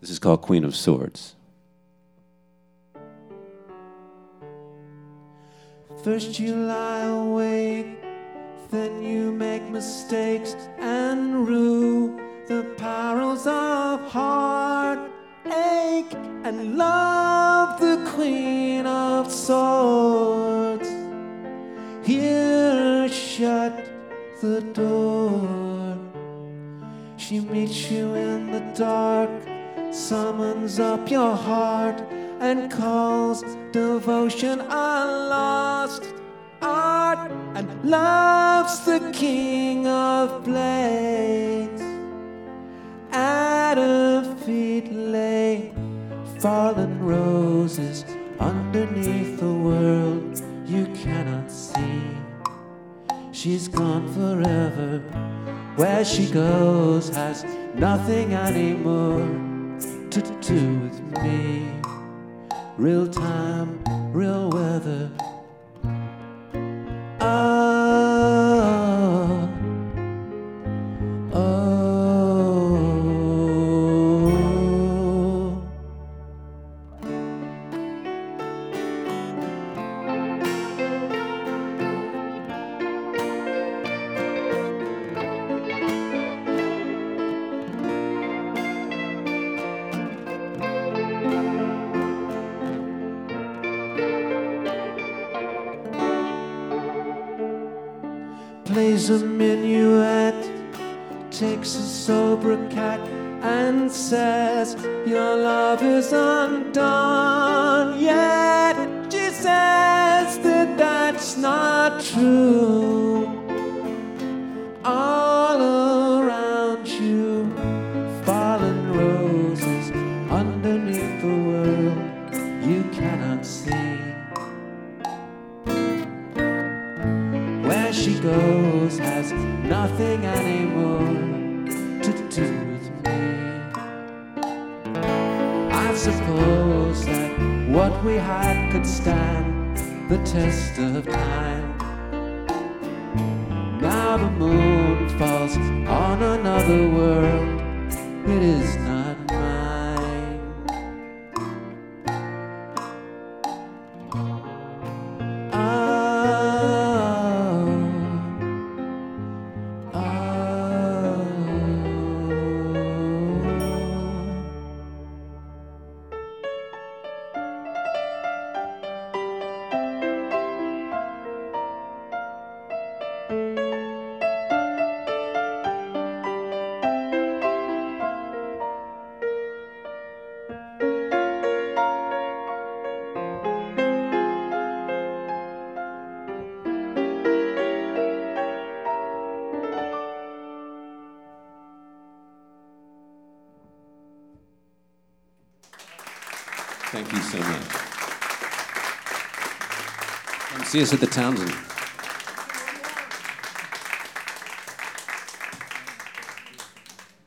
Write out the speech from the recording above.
This is called Queen of Swords. First you lie awake, then you make mistakes and rue the perils of heartache and love the Queen of Swords. Here shut the door. She meets you in the dark, summons up your heart and calls devotion a lost art, and love's the king of blades. At her feet lay fallen roses underneath the world you cannot see. She's gone forever. Where she goes has nothing anymore to do with me. Real time, real weather. Oh, oh. Plays a minuet, takes a sober cat and says your love is undone. Yet she says that that's not true. All around you, fallen roses underneath the world you cannot see. Where she goes has nothing anymore to do with me. I suppose that what we had could stand the test of time. Now the moon falls on another world, it is not mine. Thank you so much. Come see us at the Townsend.